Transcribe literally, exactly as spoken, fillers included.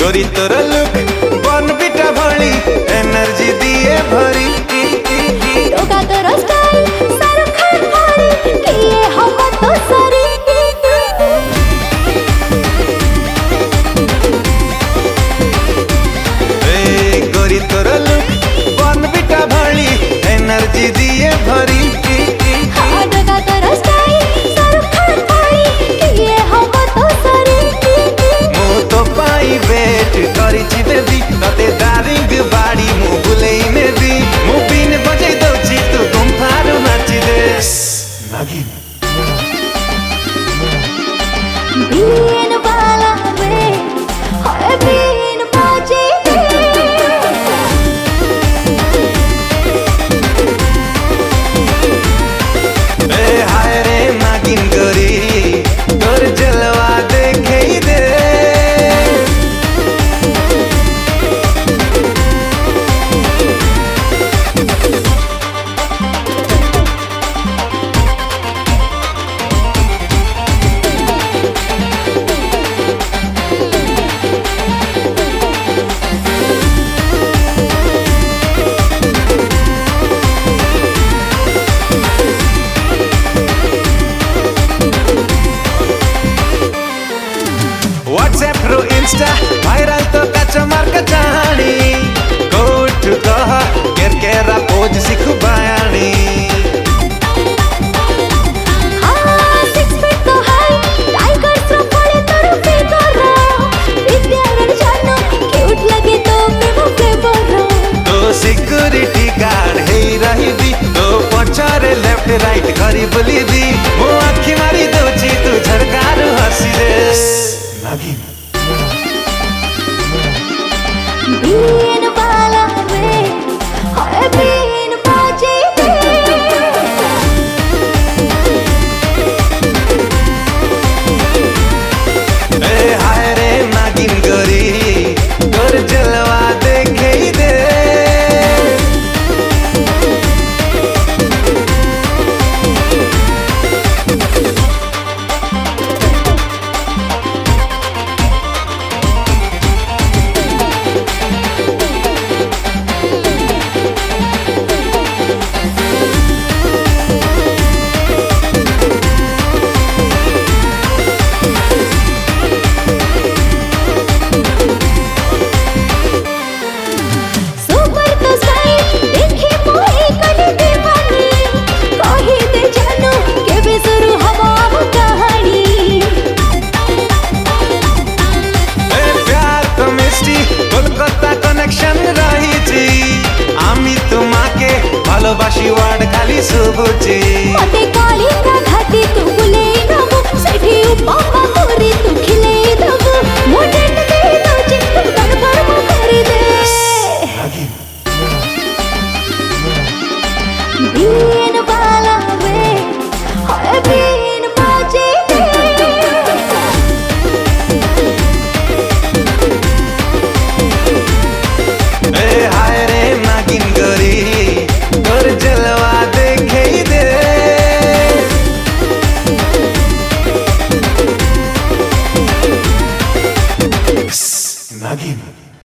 गोरी तोर लुक बन बिटा भली एनर्जी दिए भरी टोका तोर स्टाइल शाहरुख खान भली किए हम तो सरी ए गोरी तोर लुक बन बिटा भली एनर्जी दिए भरी हाँ टोका तोर स्टाइल शाहरुख खान भली किए हम तो सरी मु तो पाई वेट करी छी बेबी तते दारिंग बाड़ी मु बुलेई नेबी मु बिन बजै दउची तू गुम्फारो नाची दे नागिन बीन वाला वे हाय बीन बाजे ए हाय रे नागिन गोरी तोर जलवा देखे दे व्हाट्सएप रो इंस्टा वायरल तो कच्चा मार का चाहनी गो टू कह केर केरा पोज सिखु बयानी हाँ सिक्स फीट तो हाई टाइगर से पड़े तोर फिगर विद्यारण जानो क्यूट लगे तो प्रेम फ्लेवर तो सिक्योरिटी गार्ड हे रही दी तो पछारे लेफ्ट राइट करी बोली दी मो आखी मारी दउची तू झरकार हसी दे नागिन बीन वाला वे हाय बीन बाजे ए हाय रे नागिन गोरी तोर जलवा देखे दे सुपर तो स्टाइल देखी मोही कली दीवानी कही दे जानो केबे शुरू हमार कहानी ए प्यार तो मिस्टी कोलकाता कनेक्शन रहीची आमी तुम्हाके ভালোবাসি ওয়ার্ড খালি শুভুচি मते काली ना घाटी तू बुले नबु सेठी उपमा तोरी तू खिले दबु मोटे दे दो चित्त कन्फर्म करी दे बीन वाला वे हाय बीन बाजे ए हाय रे नागिन गोरी तोर जलवा देखे दे नागिन